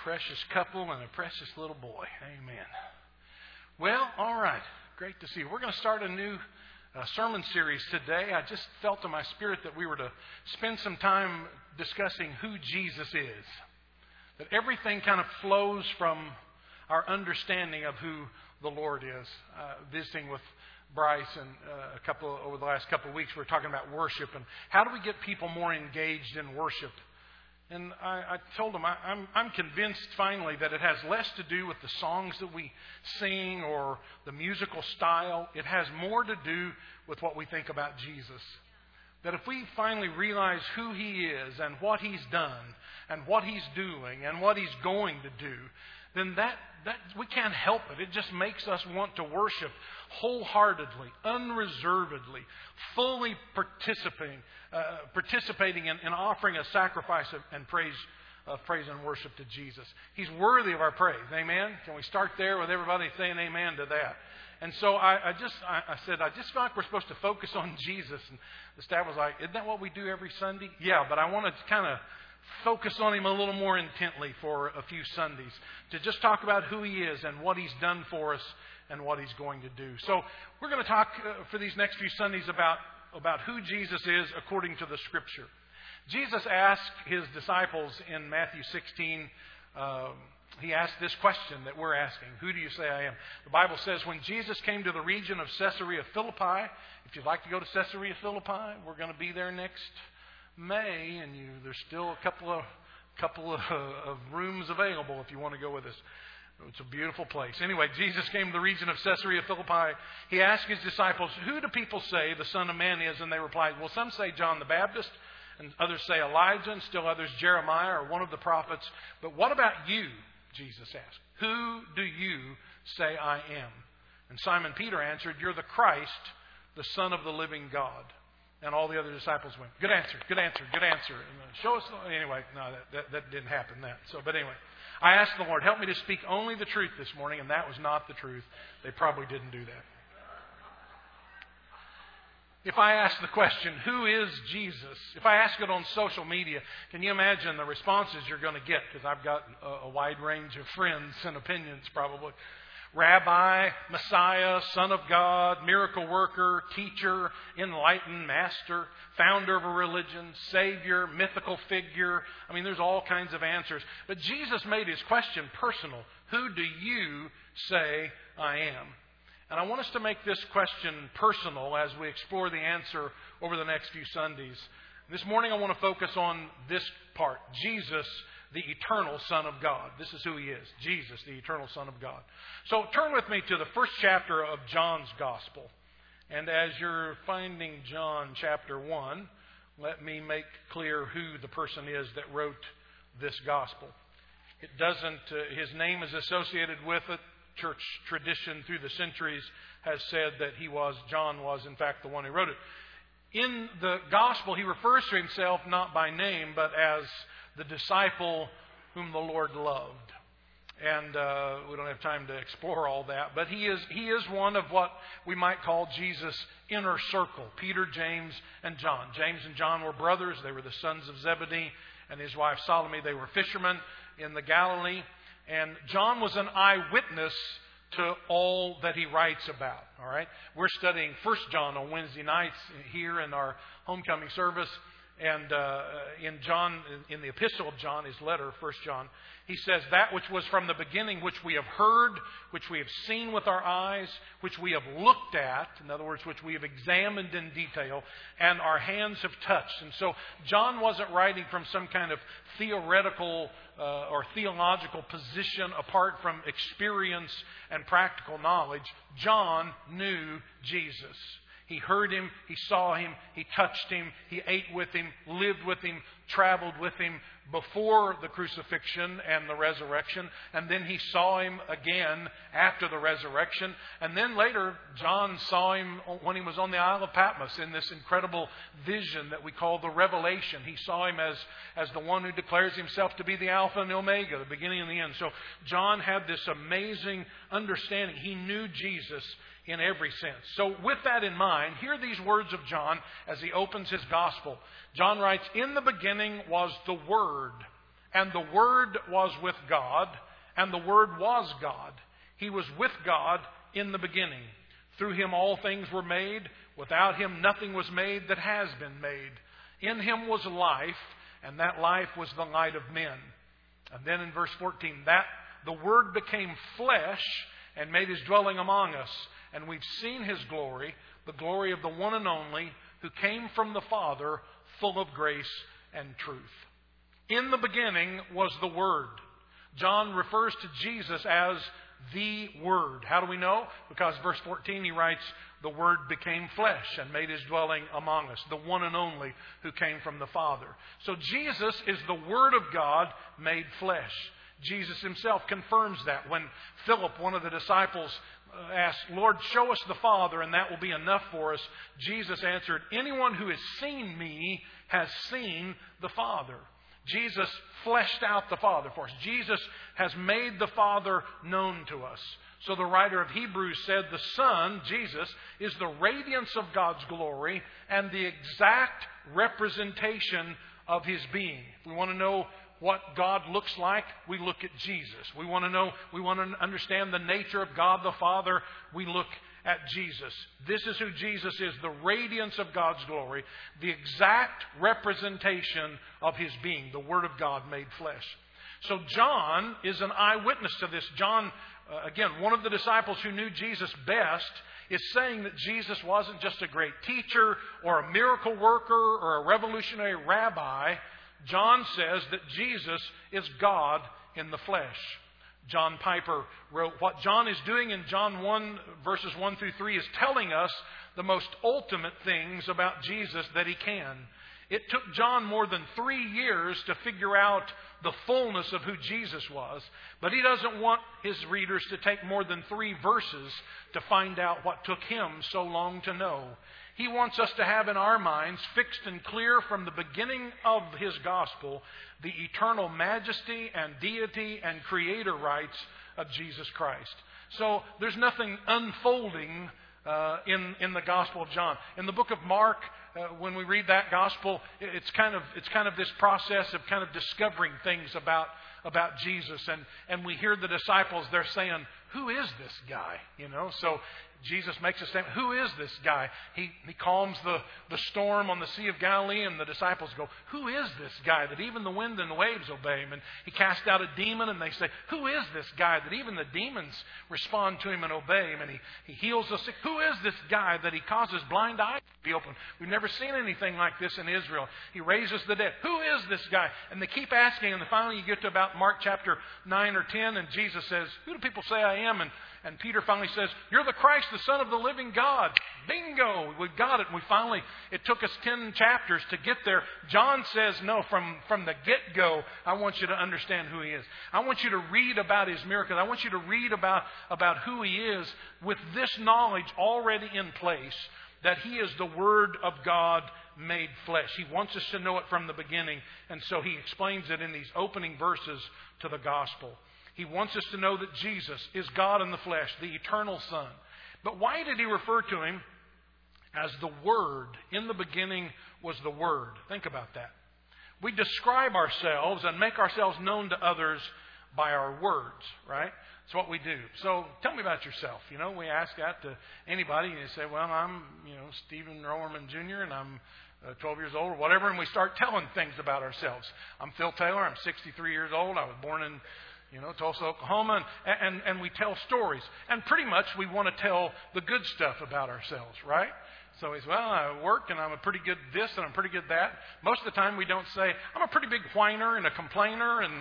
precious couple and a precious little boy. Amen. Well, all right. Great to see you. We're going to start a new sermon series today. I just felt in my spirit that we were to spend some time discussing who Jesus is. That everything kind of flows from our understanding of who the Lord is. Visiting with Bryce and over the last couple of weeks, we were talking about worship and how do we get people more engaged in worship. And I told him I'm convinced finally that it has less to do with the songs that we sing or the musical style. It has more to do with what we think about Jesus. That if we finally realize who He is and what He's done and what He's doing and what He's going to do, then that we can't help it. It just makes us want to worship wholeheartedly, unreservedly, fully participating in offering a sacrifice and praise and worship to Jesus. He's worthy of our praise. Amen? Can we start there with everybody saying amen to that? And so I said, I just feel like we're supposed to focus on Jesus. And the staff was like, isn't that what we do every Sunday? Yeah, but I want to kind of focus on Him a little more intently for a few Sundays. To just talk about who He is and what He's done for us and what He's going to do. So we're going to talk for these next few Sundays about who Jesus is according to the Scripture. Jesus asked His disciples in Matthew 16, He asked this question that we're asking. Who do you say I am? The Bible says when Jesus came to the region of Caesarea Philippi, if you'd like to go to Caesarea Philippi, we're going to be there next May, and there's still a couple of rooms available if you want to go with us. It's a beautiful place. Anyway, Jesus came to the region of Caesarea Philippi. He asked His disciples, who do people say the Son of Man is? And they replied, well, some say John the Baptist, and others say Elijah, and still others Jeremiah or one of the prophets. But what about you? Jesus asked. Who do you say I am? And Simon Peter answered, you're the Christ, the Son of the living God. And all the other disciples went, good answer, good answer, good answer. And show us. Anyway, no, that didn't happen. But anyway, I asked the Lord, help me to speak only the truth this morning, and that was not the truth. They probably didn't do that. If I ask the question, who is Jesus? If I ask it on social media, can you imagine the responses you're going to get? Because I've got a wide range of friends and opinions probably. Rabbi, Messiah, Son of God, miracle worker, teacher, enlightened master, founder of a religion, Savior, mythical figure. I mean, there's all kinds of answers. But Jesus made His question personal. Who do you say I am? And I want us to make this question personal as we explore the answer over the next few Sundays. This morning I want to focus on this part. Jesus, the eternal Son of God. This is who He is. Jesus, the eternal Son of God. So turn with me to the first chapter of John's Gospel. And as you're finding John chapter 1, let me make clear who the person is that wrote this Gospel. It doesn't, his name is associated with it. Church tradition through the centuries has said that John was in fact the one who wrote it. In the Gospel, he refers to himself not by name, but as the disciple whom the Lord loved. And we don't have time to explore all that. But he is one of what we might call Jesus' inner circle. Peter, James, and John. James and John were brothers. They were the sons of Zebedee and his wife Salome. They were fishermen in the Galilee. And John was an eyewitness to all that he writes about. All right, we're studying 1 John on Wednesday nights here in our homecoming service. And in the epistle of John, his letter, 1 John, he says, that which was from the beginning, which we have heard, which we have seen with our eyes, which we have looked at, in other words, which we have examined in detail, and our hands have touched. And so John wasn't writing from some kind of theoretical or theological position apart from experience and practical knowledge. John knew Jesus. He heard Him, he saw Him, he touched Him, he ate with Him, lived with Him, traveled with Him before the crucifixion and the resurrection. And then he saw Him again after the resurrection. And then later, John saw Him when he was on the Isle of Patmos in this incredible vision that we call the Revelation. He saw Him as the one who declares Himself to be the Alpha and the Omega, the beginning and the end. So John had this amazing understanding. He knew Jesus in every sense. So with that in mind, hear these words of John as he opens his gospel. John writes, "In the beginning was the Word, And the Word was with God, and the Word was God. He was with God in the beginning. Through Him all things were made. Without Him nothing was made that has been made. In Him was life, and that life was the light of men. And then in verse 14, that the Word became flesh and made His dwelling among us. And we've seen His glory, the glory of the one and only, who came from the Father, full of grace and truth. In the beginning was the Word. John refers to Jesus as the Word. How do we know? Because verse 14 he writes, the Word became flesh and made His dwelling among us, the one and only who came from the Father. So Jesus is the Word of God made flesh. Jesus Himself confirms that when Philip, one of the disciples, asked, Lord, show us the Father and that will be enough for us. Jesus answered, anyone who has seen me has seen the Father. Jesus fleshed out the Father for us. Jesus has made the Father known to us. So the writer of Hebrews said the Son, Jesus, is the radiance of God's glory and the exact representation of His being. If we want to know what God looks like, we look at Jesus. We want to understand the nature of God the Father, we look at Jesus. This is who Jesus is, the radiance of God's glory, the exact representation of His being, the Word of God made flesh. So John is an eyewitness to this. John, again, one of the disciples who knew Jesus best, is saying that Jesus wasn't just a great teacher or a miracle worker or a revolutionary rabbi. John says that Jesus is God in the flesh. John Piper wrote, what John is doing in John 1, verses 1 through 3 is telling us the most ultimate things about Jesus that he can. It took John more than 3 years to figure out the fullness of who Jesus was, but he doesn't want his readers to take more than 3 verses to find out what took him so long to know. He wants us to have in our minds, fixed and clear from the beginning of his gospel, the eternal majesty and deity and creator rights of Jesus Christ. So there's nothing unfolding in the Gospel of John. In the book of Mark, when we read that gospel, it's kind of this process of kind of discovering things about Jesus, and we hear the disciples, they're saying, who is this guy? So Jesus makes a statement, who is this guy? He calms the storm on the Sea of Galilee, and the disciples go, who is this guy that even the wind and the waves obey him? And he casts out a demon, and they say, who is this guy that even the demons respond to him and obey him? And he heals the sick. Who is this guy that he causes blind eyes to be opened? We've never seen anything like this in Israel. He raises the dead. Who is this guy? And they keep asking, and finally you get to about Mark chapter 9 or 10, and Jesus says, who do people say I am? And Peter finally says, you're the Christ, the Son of the living God. Bingo! We've got it. It took us 10 chapters to get there. John says, no, from the get-go, I want you to understand who he is. I want you to read about his miracles. I want you to read about who he is with this knowledge already in place, that he is the Word of God made flesh. He wants us to know it from the beginning, and so he explains it in these opening verses to the gospel. He wants us to know that Jesus is God in the flesh, the eternal Son. But why did he refer to him as the Word? In the beginning was the Word. Think about that. We describe ourselves and make ourselves known to others by our words, right? It's what we do. So tell me about yourself. We ask that to anybody, and they say, well, I'm, Stephen Rowerman Jr., and I'm 12 years old or whatever, and we start telling things about ourselves. I'm Phil Taylor. I'm 63 years old. I was born in Tulsa, Oklahoma, and we tell stories. And pretty much we want to tell the good stuff about ourselves, right? So he says, well, I work and I'm a pretty good this and I'm pretty good that. Most of the time we don't say, I'm a pretty big whiner and a complainer and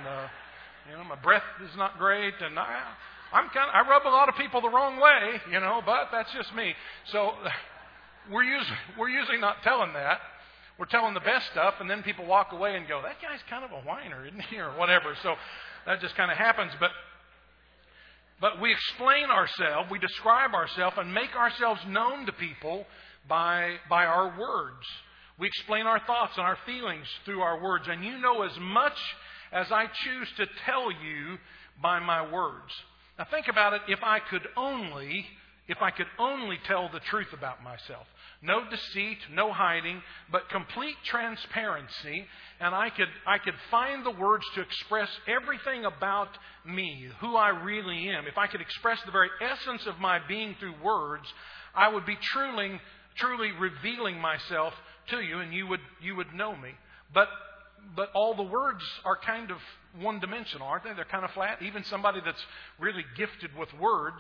my breath is not great and I rub a lot of people the wrong way, but that's just me. So we're usually not telling that. We're telling the best stuff, and then people walk away and go, that guy's kind of a whiner, isn't he, or whatever. So that just kind of happens. But we explain ourselves, we describe ourselves, and make ourselves known to people by our words. We explain our thoughts and our feelings through our words. And you know as much as I choose to tell you by my words. Now think about it. If I could only if I could only tell the truth about myself. No deceit, no hiding, but complete transparency. And I could find the words to express everything about me, who I really am. If I could express the very essence of my being through words, I would be truly revealing myself to you, and you would know me. But all the words are kind of one-dimensional, aren't they? They're kind of flat. Even somebody that's really gifted with words,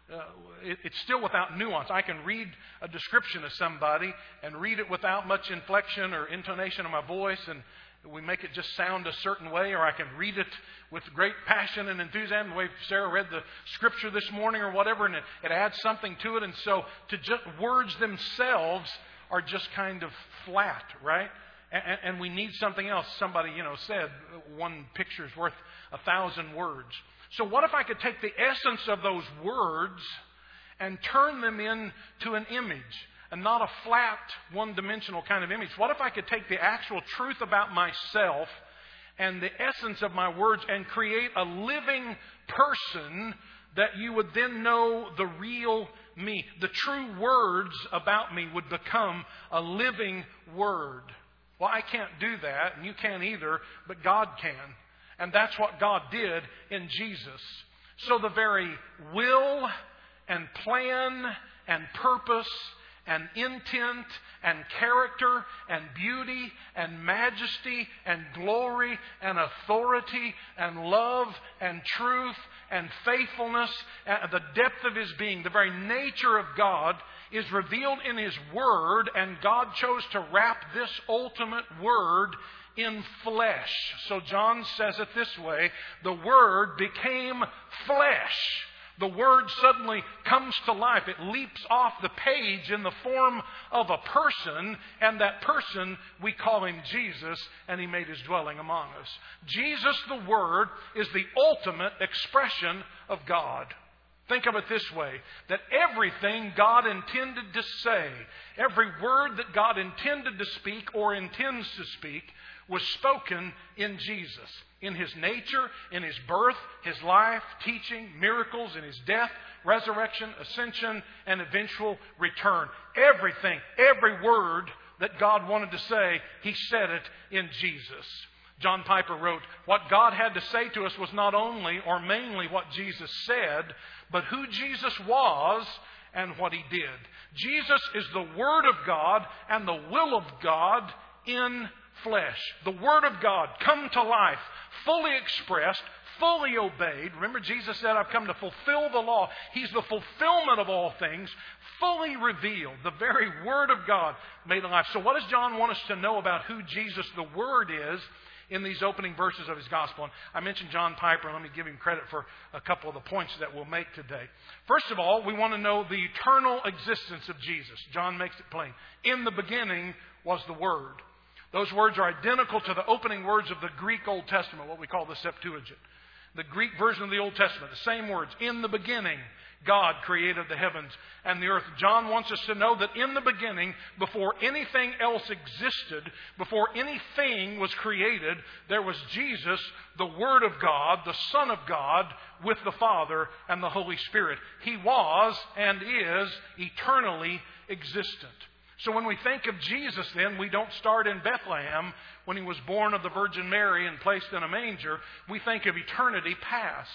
it's still without nuance. I can read a description of somebody and read it without much inflection or intonation of my voice, and we make it just sound a certain way, or I can read it with great passion and enthusiasm, the way Sarah read the scripture this morning or whatever, and it adds something to it. And so words themselves are just kind of flat, right? And we need something else. Somebody, said, one picture's worth 1,000 words. So what if I could take the essence of those words and turn them into an image, and not a flat, one-dimensional kind of image? What if I could take the actual truth about myself and the essence of my words and create a living person that you would then know the real me? The true words about me would become a living word. Well, I can't do that, and you can't either, but God can. And that's what God did in Jesus. So the very will and plan and purpose and intent and character and beauty and majesty and glory and authority and love and truth and faithfulness, and the depth of His being, the very nature of God is revealed in His Word, and God chose to wrap this ultimate Word in flesh. So John says it this way: the Word became flesh. The Word suddenly comes to life. It leaps off the page in the form of a person, and that person, we call Him Jesus, and He made His dwelling among us. Jesus, the Word, is the ultimate expression of God. Think of it this way, that everything God intended to say, every word that God intended to speak or intends to speak, was spoken in Jesus. In His nature, in His birth, His life, teaching, miracles, in His death, resurrection, ascension, and eventual return. Everything, every word that God wanted to say, He said it in Jesus. John Piper wrote, what God had to say to us was not only or mainly what Jesus said, but who Jesus was and what He did. Jesus is the Word of God and the will of God in flesh. The Word of God come to life, fully expressed, fully obeyed. Remember, Jesus said, I've come to fulfill the law. He's the fulfillment of all things, fully revealed. The very Word of God made alive. So what does John want us to know about who Jesus, the Word, is in these opening verses of his gospel? And I mentioned John Piper. Let me give him credit for a couple of the points that we'll make today. First of all, we want to know the eternal existence of Jesus. John makes it plain. In the beginning was the Word. Those words are identical to the opening words of the Greek Old Testament, what we call the Septuagint. The Greek version of the Old Testament, the same words. In the beginning, God created the heavens and the earth. John wants us to know that in the beginning, before anything else existed, before anything was created, there was Jesus, the Word of God, the Son of God, with the Father and the Holy Spirit. He was and is eternally existent. So when we think of Jesus then, we don't start in Bethlehem when He was born of the Virgin Mary and placed in a manger. We think of eternity past.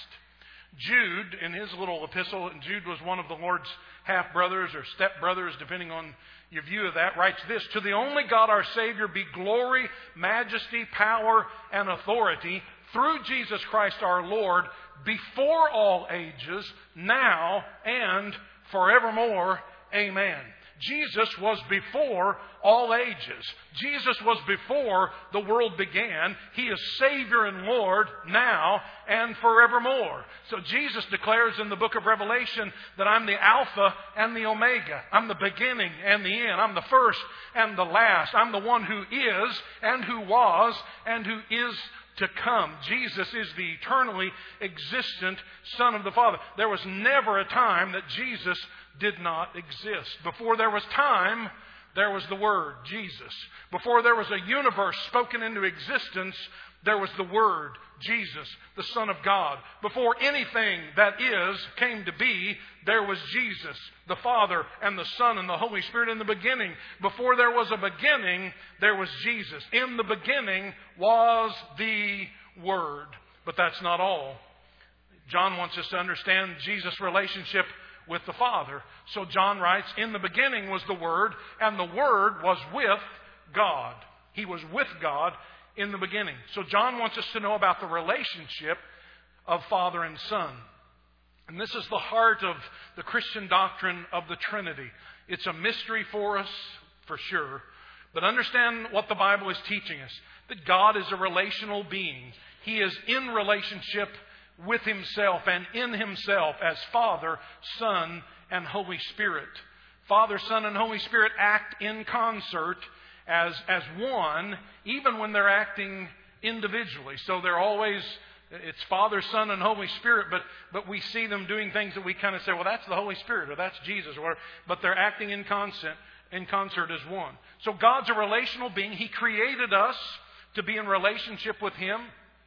Jude, in his little epistle, and Jude was one of the Lord's half-brothers or step-brothers, depending on your view of that, writes this: to the only God our Savior be glory, majesty, power, and authority through Jesus Christ our Lord, before all ages, now and forevermore. Amen. Jesus was before all ages. Jesus was before the world began. He is Savior and Lord now and forevermore. So Jesus declares in the book of Revelation that I'm the Alpha and the Omega. I'm the beginning and the end. I'm the first and the last. I'm the one who is and who was and who is to come. Jesus is the eternally existent Son of the Father. There was never a time that Jesus did not exist. Before there was time, there was the Word, Jesus. Before there was a universe spoken into existence, there was the Word, Jesus, the Son of God. Before anything that is came to be, there was Jesus, the Father and the Son and the Holy Spirit in the beginning. Before there was a beginning, there was Jesus. In the beginning was the Word. But that's not all. John wants us to understand Jesus' relationship with the Father. So John writes, in the beginning was the Word, and the Word was with God. He was with God in the beginning. So John wants us to know about the relationship of Father and Son. And this is the heart of the Christian doctrine of the Trinity. It's a mystery for us, for sure. But understand what the Bible is teaching us. That God is a relational being. He is in relationship with Himself and in Himself as Father, Son, and Holy Spirit. Father, Son, and Holy Spirit act in concert as one, even when they're acting individually. So they're always, it's Father, Son, and Holy Spirit, but we see them doing things that we kind of say, well, that's the Holy Spirit, or that's Jesus, or but they're acting in concert as one. So God's a relational being. He created us to be in relationship with Him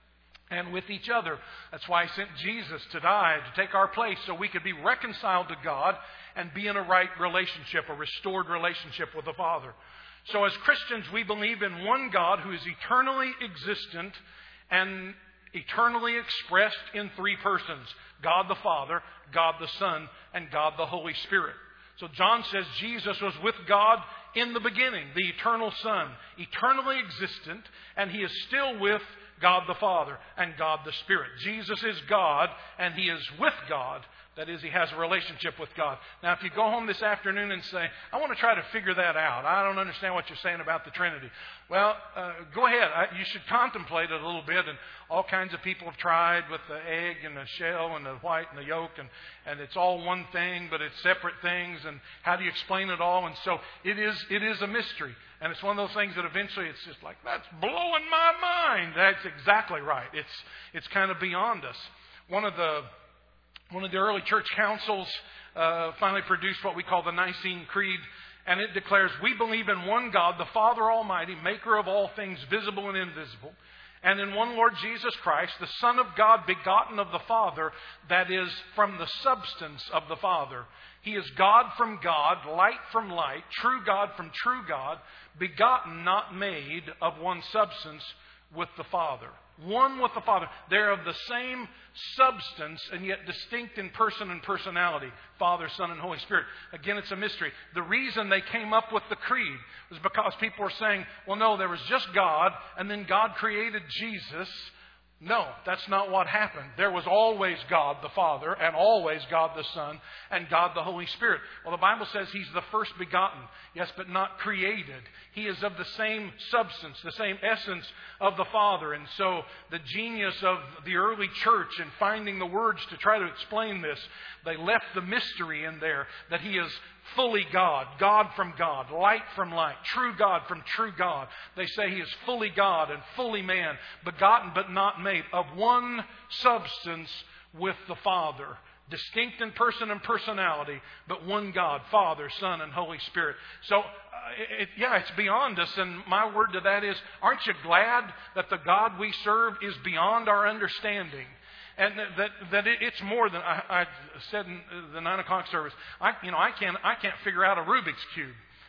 and with each other. That's why He sent Jesus to die, to take our place, so we could be reconciled to God and be in a right relationship, a restored relationship with the Father. So as Christians, we believe in one God who is eternally existent and eternally expressed in three persons. God the Father, God the Son, and God the Holy Spirit. So John says Jesus was with God in the beginning, the eternal Son, eternally existent, and He is still with God the Father and God the Spirit. Jesus is God, and He is with God. That is, He has a relationship with God. Now, if you go home this afternoon and say, I want to try to figure that out. I don't understand what you're saying about the Trinity. Well, go ahead. You should contemplate it a little bit. And all kinds of people have tried with the egg and the shell and the white and the yolk. And it's all one thing, but it's separate things. And how do you explain it all? And so it is a mystery. And it's one of those things that eventually it's just like, that's blowing my mind. That's exactly right. It's kind of beyond us. One of the early church councils finally produced what we call the Nicene Creed, and it declares, we believe in one God, the Father Almighty, maker of all things visible and invisible, and in one Lord Jesus Christ, the Son of God, begotten of the Father, that is, from the substance of the Father. He is God from God, light from light, true God from true God, begotten, not made, of one substance with the Father. One with the Father. They're of the same substance and yet distinct in person and personality. Father, Son, and Holy Spirit. Again, it's a mystery. The reason they came up with the creed was because people were saying, well, no, there was just God, and then God created Jesus. No, that's not what happened. There was always God the Father, and always God the Son, and God the Holy Spirit. Well, the Bible says He's the first begotten. Yes, but not created. He is of the same substance, the same essence of the Father. And so the genius of the early church in finding the words to try to explain this, they left the mystery in there that He is fully God, God from God, light from light, true God from true God. They say He is fully God and fully man, begotten but not made, of one substance with the Father. Distinct in person and personality, but one God, Father, Son, and Holy Spirit. So, it's beyond us. And my word to that is, aren't you glad that the God we serve is beyond our understanding? And that it's more than I said in the 9 o'clock service. I can't figure out a Rubik's Cube,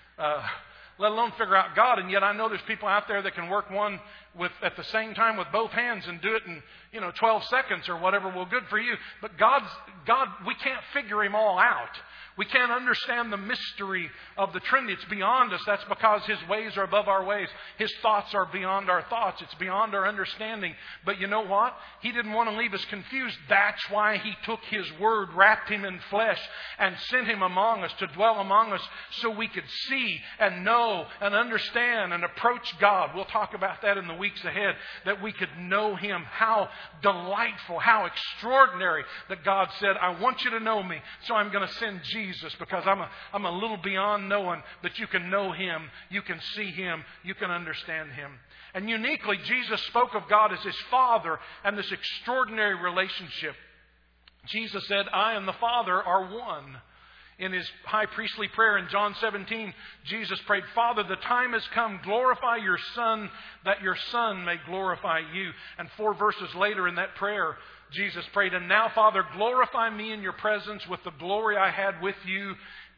let alone figure out God. And yet I know there's people out there that can work one at the same time with both hands and do it in 12 seconds or whatever. Well, good for you. But God, we can't figure Him all out. We can't understand the mystery of the Trinity. It's beyond us. That's because His ways are above our ways. His thoughts are beyond our thoughts. It's beyond our understanding. But you know what? He didn't want to leave us confused. That's why He took His Word, wrapped Him in flesh, and sent Him among us to dwell among us so we could see and know and understand and approach God. We'll talk about that in the weeks ahead, that we could know Him. How delightful, how extraordinary that God said, I want you to know me, so I'm going to send Jesus because I'm a little beyond knowing, but you can know Him, you can see Him, you can understand Him. And uniquely, Jesus spoke of God as His Father and this extraordinary relationship. Jesus said, I and the Father are one. In his high priestly prayer in John 17, Jesus prayed, Father, the time has come. Glorify your Son, that your Son may glorify you. And 4 verses later in that prayer, Jesus prayed, and now, Father, glorify me in your presence with the glory I had with you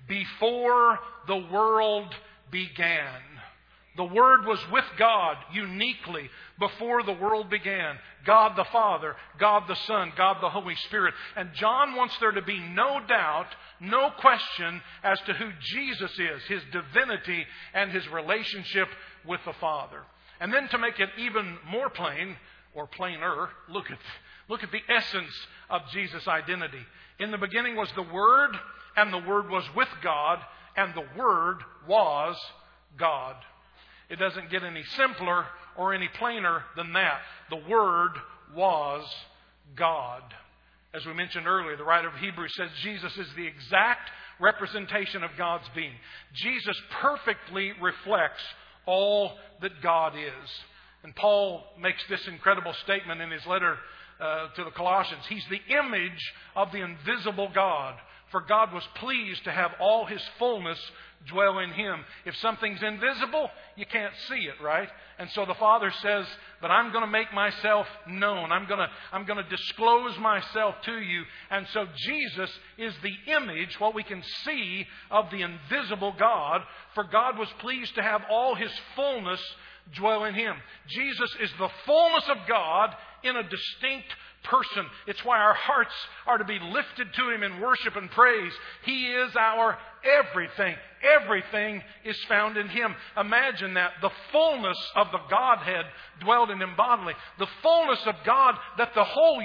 before the world began. The Word was with God uniquely before the world began. God the Father, God the Son, God the Holy Spirit. And John wants there to be no doubt, no question as to who Jesus is, His divinity and His relationship with the Father. And then to make it even more plain, or plainer, look at the essence of Jesus' identity. In the beginning was the Word, and the Word was with God, and the Word was God. It doesn't get any simpler or any plainer than that. The Word was God. As we mentioned earlier, the writer of Hebrews says Jesus is the exact representation of God's being. Jesus perfectly reflects all that God is. And Paul makes this incredible statement in his letter to the Colossians. He's the image of the invisible God. For God was pleased to have all His fullness dwell in Him. If something's invisible, you can't see it, right? And so the Father says, but I'm going to make myself known. I'm going to disclose myself to you. And so Jesus is the image, what we can see, of the invisible God. For God was pleased to have all His fullness dwell in Him. Jesus is the fullness of God in a distinct person. It's why our hearts are to be lifted to Him in worship and praise. He is our everything. Everything is found in Him. Imagine that. The fullness of the Godhead dwelled in Him bodily. The fullness of God that the whole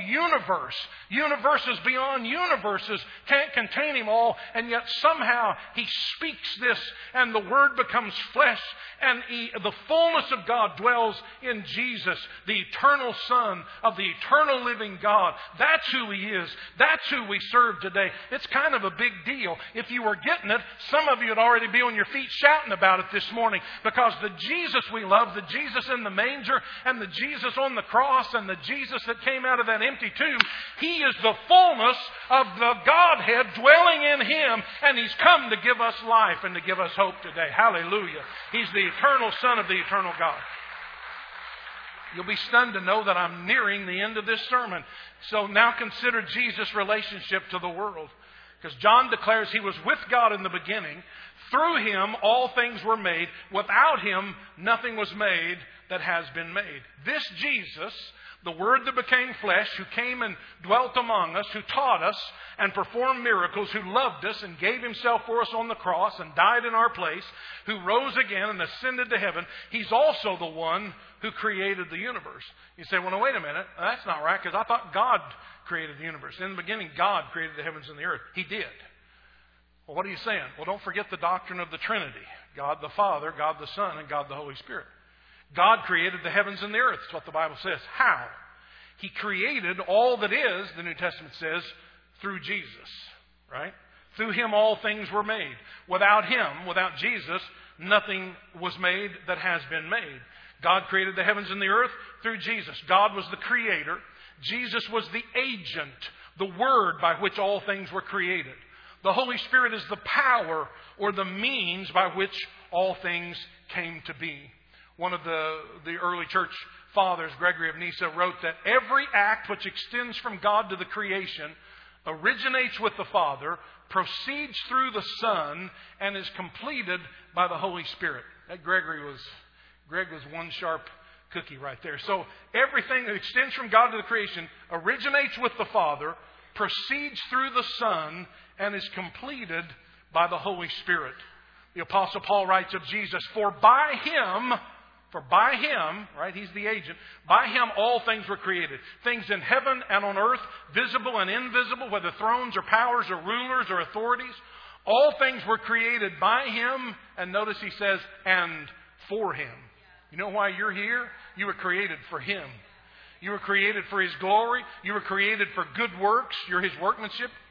universes beyond universes, can't contain Him all. And yet somehow He speaks this and the Word becomes flesh. And the fullness of God dwells in Jesus, the eternal Son of the eternal living God. That's who He is. That's who we serve today. It's kind of a big deal. If you were getting it, some of you would already be on your feet shouting about it this morning, because the Jesus we love, the Jesus in the manger and the Jesus on the cross and the Jesus that came out of that empty tomb, He is the fullness of the Godhead dwelling in Him, and He's come to give us life and to give us hope today. Hallelujah. He's the eternal Son of the eternal God. You'll be stunned to know that I'm nearing the end of this sermon. So now consider Jesus' relationship to the world. Because John declares He was with God in the beginning. Through Him all things were made. Without Him nothing was made that has been made. This Jesus, the Word that became flesh, who came and dwelt among us, who taught us and performed miracles, who loved us and gave Himself for us on the cross and died in our place, who rose again and ascended to heaven, He's also the one who created the universe. You say, well, no, wait a minute. That's not right, because I thought God created the universe. In the beginning, God created the heavens and the earth. He did. Well, what are you saying? Well, don't forget the doctrine of the Trinity. God the Father, God the Son, and God the Holy Spirit. God created the heavens and the earth. That's what the Bible says. How? He created all that is, the New Testament says, through Jesus. Right? Through Him all things were made. Without Him, without Jesus, nothing was made that has been made. God created the heavens and the earth through Jesus. God was the creator. Jesus was the agent, the Word by which all things were created. The Holy Spirit is the power or the means by which all things came to be. One of the early church fathers, Gregory of Nyssa, wrote that every act which extends from God to the creation originates with the Father, proceeds through the Son, and is completed by the Holy Spirit. That Greg was one sharp cookie right there. So everything that extends from God to the creation originates with the Father, proceeds through the Son, and is completed by the Holy Spirit. The Apostle Paul writes of Jesus, for by Him, right, He's the agent, by Him all things were created. Things in heaven and on earth, visible and invisible, whether thrones or powers or rulers or authorities. All things were created by Him, and notice he says, and for Him. You know why you're here? You were created for Him. You were created for His glory. You were created for good works. You're His workmanship.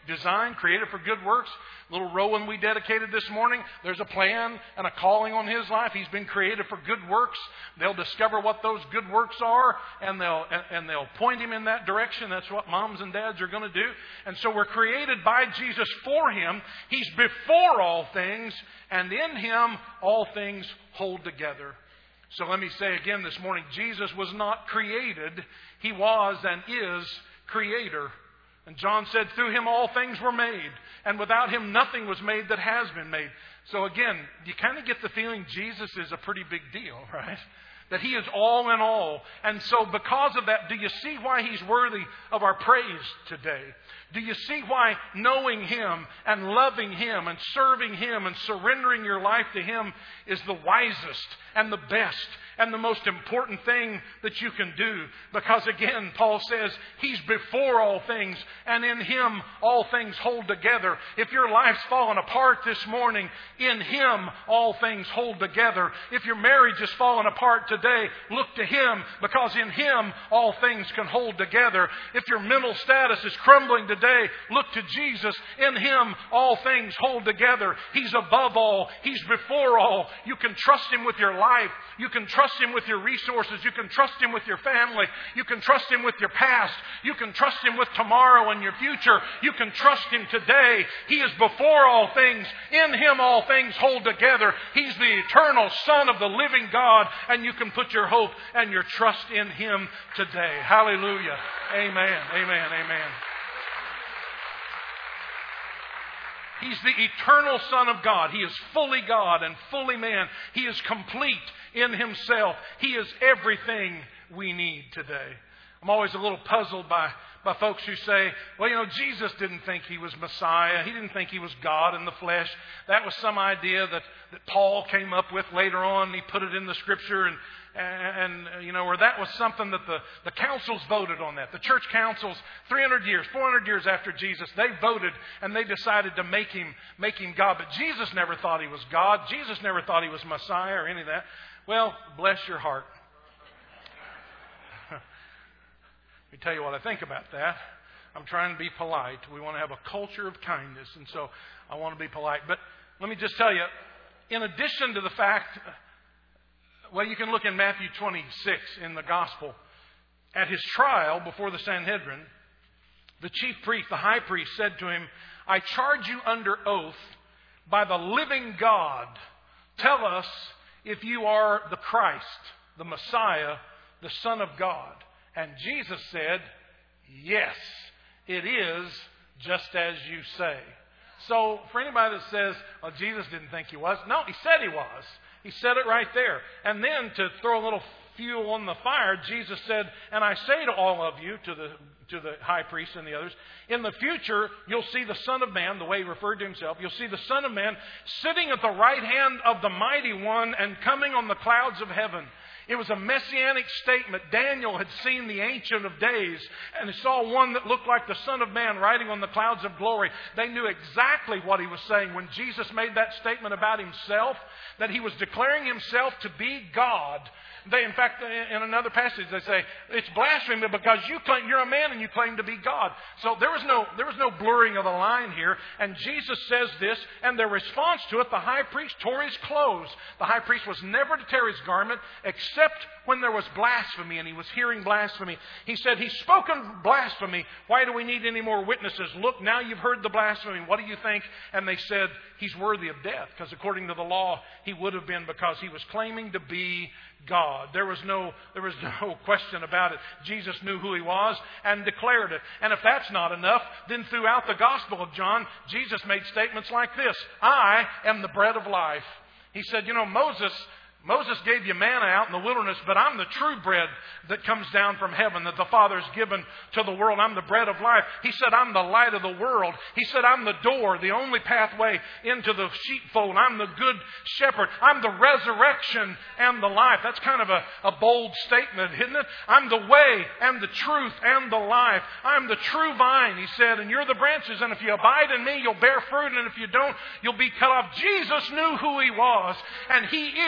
designed, created for good works. Little Rowan we dedicated this morning, there's a plan and a calling on his life. He's been created for good works. They'll discover what those good works are, and they'll point him in that direction. That's what moms and dads are going to do. And so we're created by Jesus for Him. He's before all things, and in Him all things hold together. So let me say again this morning, Jesus was not created. He was and is Creator. And John said, through Him all things were made, and without Him nothing was made that has been made. So again, you kind of get the feeling Jesus is a pretty big deal, right? That He is all in all. And so because of that, do you see why He's worthy of our praise today? Do you see why knowing Him and loving Him and serving Him and surrendering your life to Him is the wisest and the best and the most important thing that you can do? Because again, Paul says He's before all things, and in Him all things hold together. If your life's fallen apart this morning, in Him all things hold together. If your marriage is fallen apart today, look to Him, because in Him all things can hold together. If your mental status is crumbling today, look to Jesus. In Him all things hold together. He's above all. He's before all. You can trust Him with your life. You can trust Him with your resources. You can trust Him with your family. You can trust Him with your past. You can trust Him with tomorrow and your future. You can trust Him today. He is before all things. In Him all things hold together. He's the eternal Son of the living God, and you can put your hope and your trust in Him today. Hallelujah. Amen. Amen. Amen. He's the eternal Son of God. He is fully God and fully man. He is complete in Himself. He is everything we need today. I'm always a little puzzled by folks who say, well, Jesus didn't think He was Messiah. He didn't think He was God in the flesh. That was some idea that Paul came up with later on. He put it in the Scripture, or that was something that the councils voted on that. The church councils, 400 years after Jesus, they voted and they decided to make him God. But Jesus never thought He was God. Jesus never thought He was Messiah or any of that. Well, bless your heart. Let me tell you what I think about that. I'm trying to be polite. We want to have a culture of kindness, and so I want to be polite. But let me just tell you, in addition to the fact, well, you can look in Matthew 26 in the Gospel. At His trial before the Sanhedrin, the chief priest, the high priest, said to Him, I charge you under oath by the living God, tell us if you are the Christ, the Messiah, the Son of God. And Jesus said, yes, it is just as you say. So for anybody that says, well, Jesus didn't think He was. No, He said He was. He said it right there. And then to throw a little fuel on the fire, Jesus said, and I say to all of you, to the high priest and the others, in the future you'll see the Son of Man, the way He referred to Himself, you'll see the Son of Man sitting at the right hand of the Mighty One and coming on the clouds of heaven. It was a messianic statement. Daniel had seen the Ancient of Days and he saw one that looked like the Son of Man riding on the clouds of glory. They knew exactly what He was saying when Jesus made that statement about Himself, that He was declaring Himself to be God. They, in fact, in another passage, they say, it's blasphemy because you're a man and you claim to be God. So there was no blurring of the line here. And Jesus says this, and their response to it, the high priest tore his clothes. The high priest was never to tear his garment except when there was blasphemy, and he was hearing blasphemy. He said, He's spoken blasphemy. Why do we need any more witnesses? Look, now you've heard the blasphemy. What do you think? And they said, He's worthy of death, because according to the law, He would have been, because He was claiming to be God. There was no question about it. Jesus knew who He was and declared it. And if that's not enough, then throughout the Gospel of John, Jesus made statements like this: I am the bread of life. He said, Moses gave you manna out in the wilderness, but I'm the true bread that comes down from heaven that the Father's given to the world. I'm the bread of life. He said, I'm the light of the world. He said, I'm the door, the only pathway into the sheepfold. I'm the good shepherd. I'm the resurrection and the life. That's kind of a bold statement, isn't it? I'm the way and the truth and the life. I'm the true vine, He said, and you're the branches. And if you abide in Me, you'll bear fruit. And if you don't, you'll be cut off. Jesus knew who He was, and He is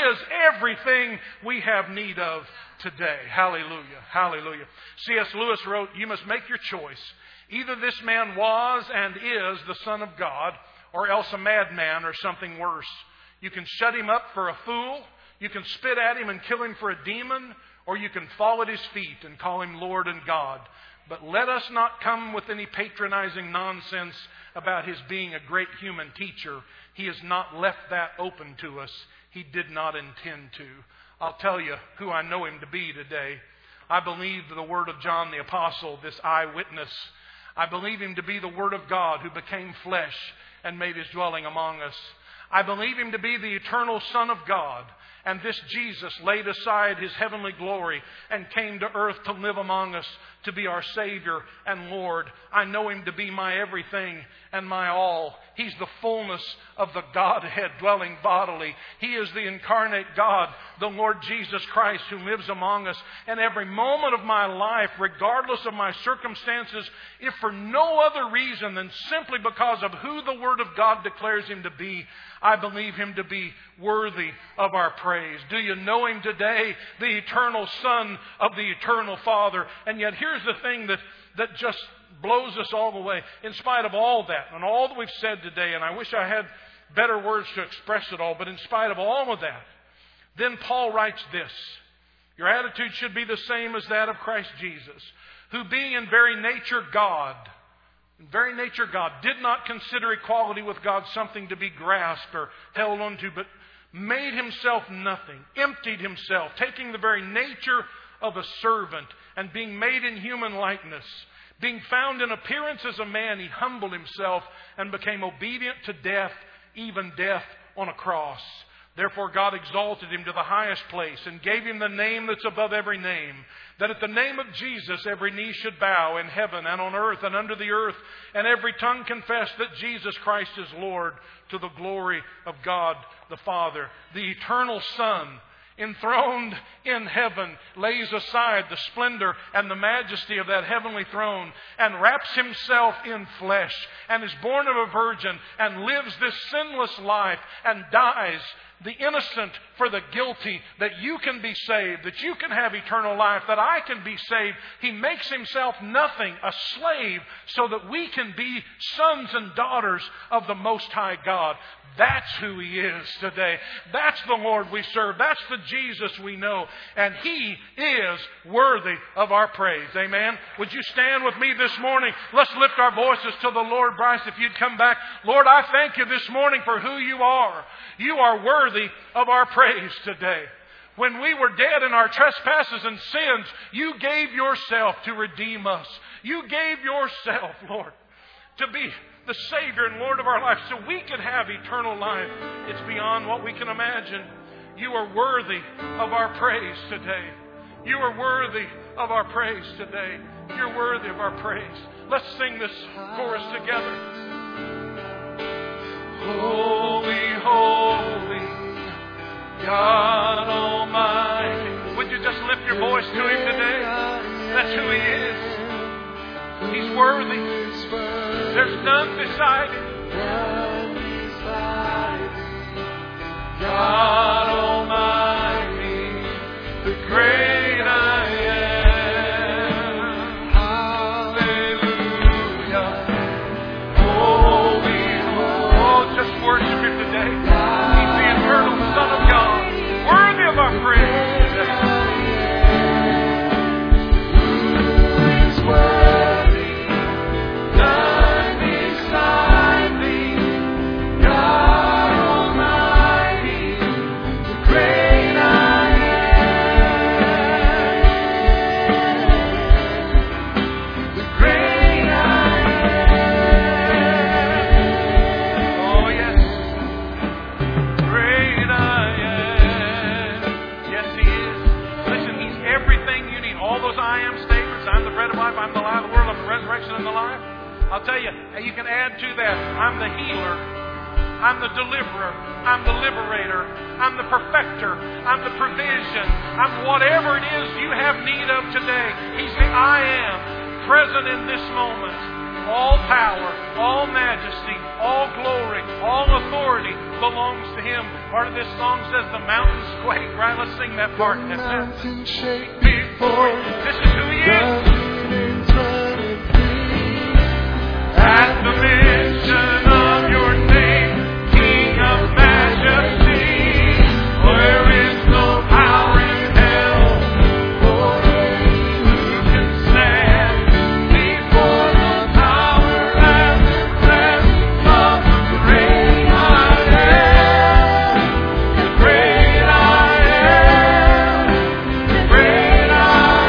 everything we have need of today. Hallelujah. Hallelujah. C.S. Lewis wrote, "You must make your choice. Either this man was and is the Son of God, or else a madman or something worse. You can shut him up for a fool, you can spit at him and kill him for a demon, or you can fall at his feet and call him Lord and God. But let us not come with any patronizing nonsense about his being a great human teacher. He has not left that open to us. He did not intend to." I'll tell you who I know him to be today. I believe the word of John the Apostle, this eyewitness. I believe him to be the Word of God who became flesh and made his dwelling among us. I believe him to be the eternal Son of God. And this Jesus laid aside his heavenly glory and came to earth to live among us, to be our Savior and Lord. I know him to be my everything and my all. He's the fullness of the Godhead dwelling bodily. He is the incarnate God, the Lord Jesus Christ, who lives among us. And every moment of my life, regardless of my circumstances, if for no other reason than simply because of who the Word of God declares him to be, I believe him to be worthy of our praise. Do you know him today? The eternal Son of the eternal Father. And yet here's the thing that just blows us all away. In spite of all that and all that we've said today, and I wish I had better words to express it all, but in spite of all of that, then Paul writes this: "Your attitude should be the same as that of Christ Jesus, who being in very nature God, did not consider equality with God something to be grasped or held onto, but made himself nothing, emptied himself, taking the very nature of a servant, and being made in human likeness. Being found in appearance as a man, he humbled himself and became obedient to death, even death on a cross. Therefore God exalted him to the highest place and gave him the name that's above every name, that at the name of Jesus every knee should bow in heaven and on earth and under the earth, and every tongue confess that Jesus Christ is Lord, to the glory of God the Father." The eternal Son, enthroned in heaven, lays aside the splendor and the majesty of that heavenly throne and wraps himself in flesh and is born of a virgin and lives this sinless life and dies the innocent for the guilty, that you can be saved, that you can have eternal life, that I can be saved. He makes himself nothing, a slave, so that we can be sons and daughters of the Most High God. That's who he is today. That's the Lord we serve. That's the Jesus we know. And he is worthy of our praise. Amen. Would you stand with me this morning? Let's lift our voices to the Lord. Bryce, if you'd come back. Lord, I thank you this morning for who you are. You are worthy of our praise today. When we were dead in our trespasses and sins, you gave yourself to redeem us. You gave yourself, Lord, to be the Savior and Lord of our life so we can have eternal life. It's beyond what we can imagine. You are worthy of our praise today. You are worthy of our praise today. You're worthy of our praise. Let's sing this chorus together. Holy, holy, God Almighty. Would you just lift your voice to him today? That's who he is. He's worthy. There's none beside him. God Almighty, the great I am. Hallelujah. Holy, holy. Oh, just worship him today. He's the eternal Son of God, worthy of our praise today. I'll tell you, you can add to that. I'm the healer. I'm the deliverer. I'm the liberator. I'm the perfecter. I'm the provision. I'm whatever it is you have need of today. He's the I am, present in this moment. All power, all majesty, all glory, all authority belongs to Him. Part of this song says the mountains quake. Right? Let's sing that part. The mountains shake before you. This is who He is. At the mention of your name, King of majesty, there is no power in hell or who can stand before the power and the presence of the great I am. The great I am. The great I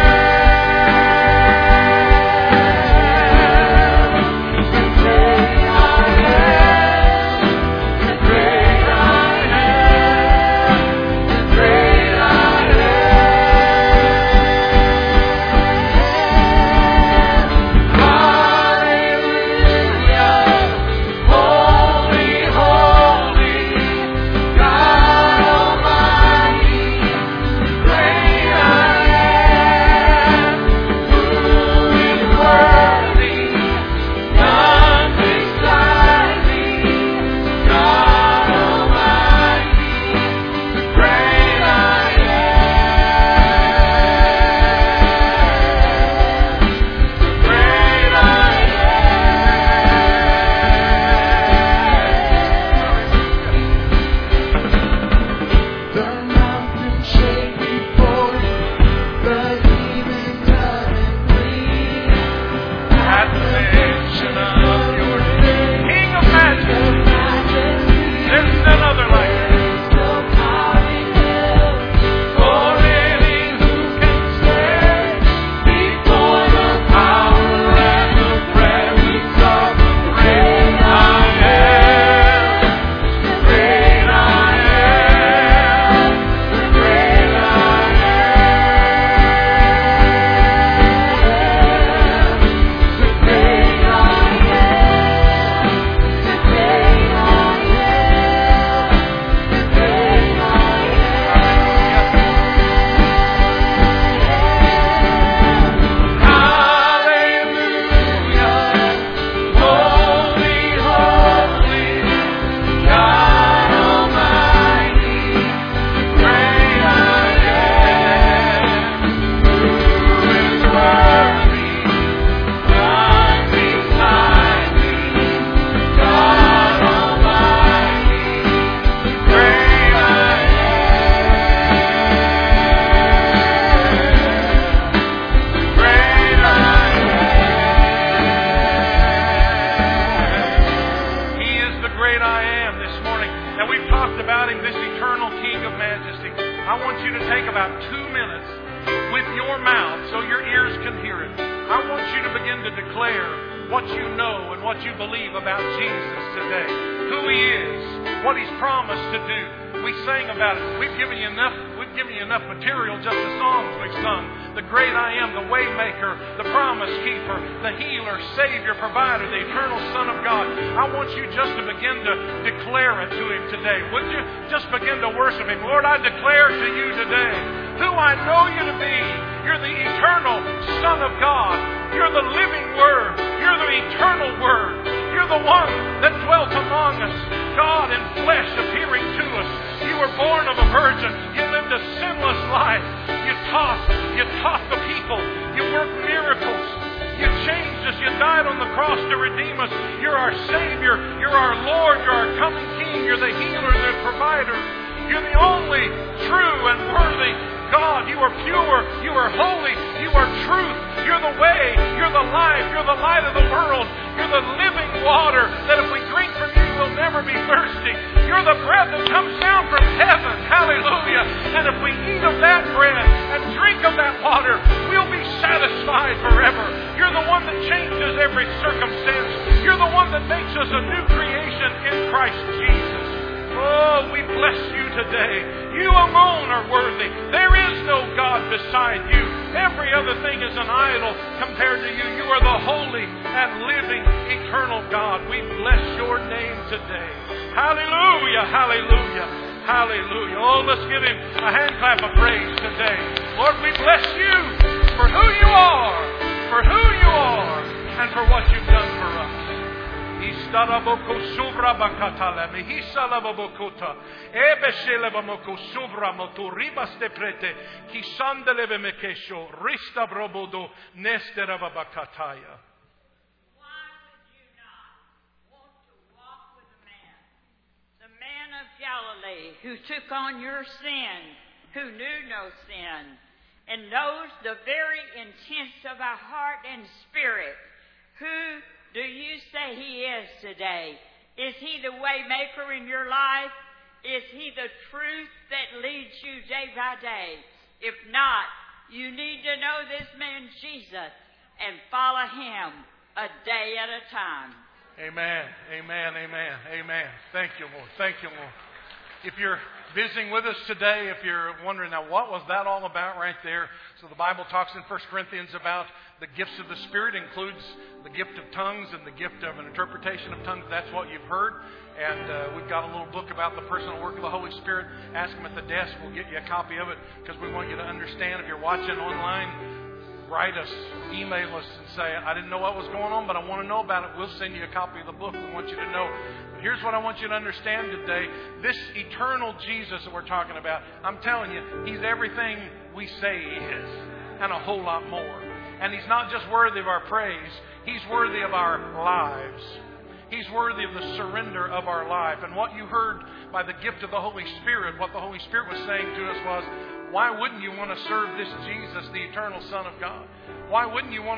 Hallelujah. Oh, let's give Him a hand clap of praise today. Lord, we bless You for who You are, and for what You've done. Daraboko Subra Bakatala, Mihisa Lababokota, Ebeshelebamoko Subra Motoribas de Prete, Kisandeleve Mekesho, Rista Brobodo, Nesterabakataya. Galilee, who took on your sin, who knew no sin, and knows the very intents of our heart and spirit. Who do you say He is today? Is He the way maker in your life? Is He the truth that leads you day by day? If not, you need to know this man Jesus and follow Him a day at a time. Amen, amen, amen, amen. Thank you, Lord. Thank you, Lord. If you're visiting with us today, if you're wondering, now what was that all about right there? So the Bible talks in 1 Corinthians about the gifts of the Spirit, includes the gift of tongues and the gift of an interpretation of tongues. That's what you've heard. And we've got a little book about the personal work of the Holy Spirit. Ask them at the desk. We'll get you a copy of it because we want you to understand. If you're watching online, write us, email us and say, I didn't know what was going on, but I want to know about it. We'll send you a copy of the book. We want you to know. Here's what I want you to understand today. This eternal Jesus that we're talking about, I'm telling you, He's everything we say He is and a whole lot more. And He's not just worthy of our praise. He's worthy of our lives. He's worthy of the surrender of our life. And what you heard by the gift of the Holy Spirit, what the Holy Spirit was saying to us was, why wouldn't you want to serve this Jesus, the eternal Son of God? Why wouldn't you want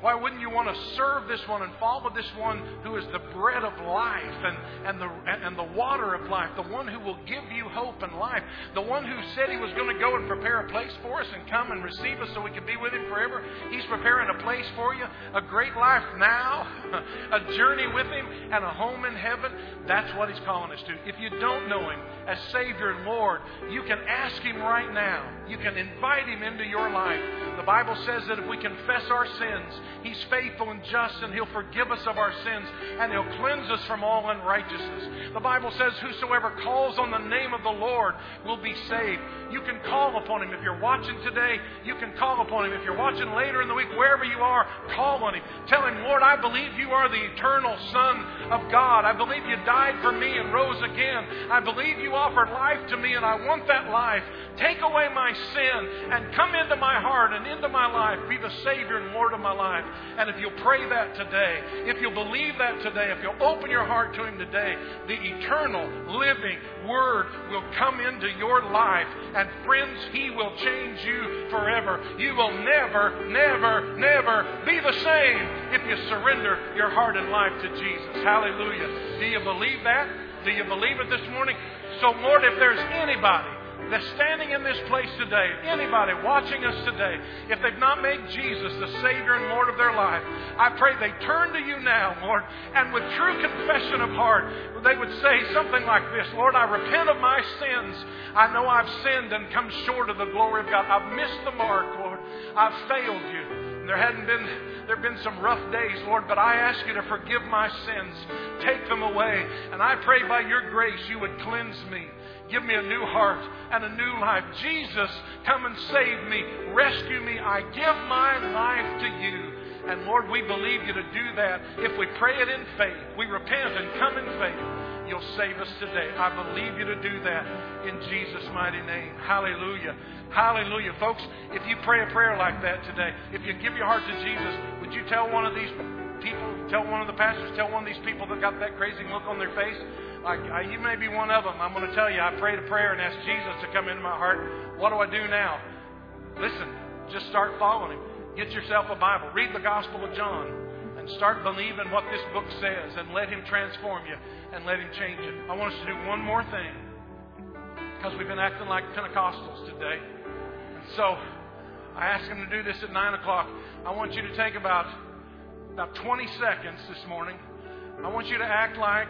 to serve this one and follow this one who is the bread of life and the water of life, the one who will give you hope and life, the one who said He was going to go and prepare a place for us and come and receive us so we can be with Him forever? He's preparing a place for you, a great life now, a journey with Him, and a home in heaven. That's what He's calling us to. If you don't know Him as Savior and Lord, you can ask Him right now. You can invite Him into your life. The Bible says that if we confess our sins, He's faithful and just, and He'll forgive us of our sins, and He'll cleanse us from all unrighteousness. The Bible says, whosoever calls on the name of the Lord will be saved. You can call upon Him. If you're watching today, you can call upon Him. If you're watching later in the week, wherever you are, call on Him. Tell Him, Lord, I believe You are the eternal Son of God. I believe You died for me and rose again. I believe You offered life to me, and I want that life. Take away my sin and come into my heart and into my life. Be the Savior and Lord of my life. And if you'll pray that today, if you'll believe that today, if you'll open your heart to Him today, the eternal, living Word will come into your life. And friends, He will change you forever. You will never, never, never be the same if you surrender your heart and life to Jesus. Hallelujah. Do you believe that? Do you believe it this morning? So, Lord, if there's anybody that's standing in this place today, anybody watching us today, if they've not made Jesus the Savior and Lord of their life, I pray they turn to You now, Lord, and with true confession of heart, they would say something like this: Lord, I repent of my sins. I know I've sinned and come short of the glory of God. I've missed the mark, Lord. I've failed You. There have been some rough days, Lord, but I ask You to forgive my sins. Take them away. And I pray by Your grace You would cleanse me. Give me a new heart and a new life. Jesus, come and save me. Rescue me. I give my life to You. And Lord, we believe You to do that. If we pray it in faith, we repent and come in faith, You'll save us today. I believe You to do that in Jesus' mighty name. Hallelujah. Hallelujah. Folks, if you pray a prayer like that today, if you give your heart to Jesus, would you tell one of these people, tell one of the pastors, tell one of these people that got that crazy look on their face? You may be one of them. I'm going to tell you, I prayed a prayer and asked Jesus to come into my heart. What do I do now? Listen, just start following Him. Get yourself a Bible. Read the Gospel of John and start believing what this book says, and let Him transform you and let Him change you. I want us to do one more thing, because we've been acting like Pentecostals today. And so I asked Him to do this at 9 o'clock. I want you to take about 20 seconds this morning. I want you to act like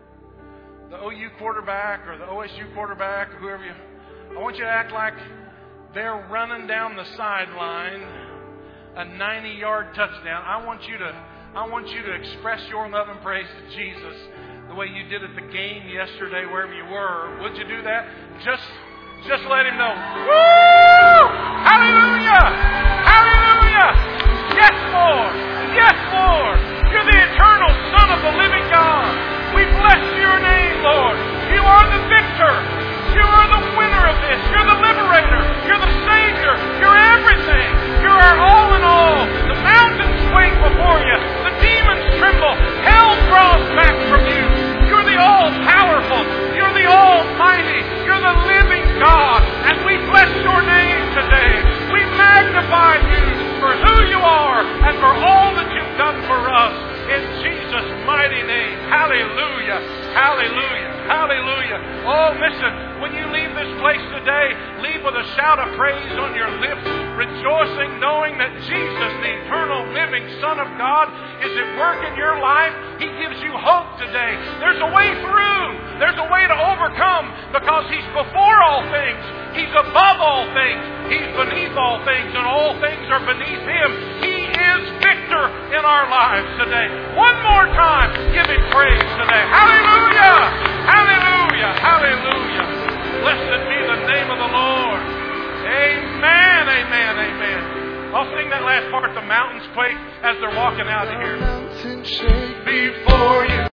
the OU quarterback or the OSU quarterback or whoever I want you to act like they're running down the sideline a 90-yard touchdown. I want you to express your love and praise to Jesus the way you did at the game yesterday, wherever you were. Would you do that? Just let Him know. Woo! Hallelujah! Hallelujah! Yes, Lord! Yes, Lord! You're the eternal Son of the living God. Hallelujah. Hallelujah. Oh, listen, when you leave this place today, leave with a shout of praise on your lips, rejoicing, knowing that Jesus, the eternal living Son of God, is at work in your life. He gives you hope today. There's a way through. There's a way to overcome because He's before all things. He's above all things. He's beneath all things, and all things are beneath Him. He is victor in our lives today. One more time, give Him praise today. Hallelujah! Hallelujah! Hallelujah! Blessed be the name of the Lord. Amen, amen, amen. I'll sing that last part, the mountains quake as they're walking out of here. Mountains shake before you.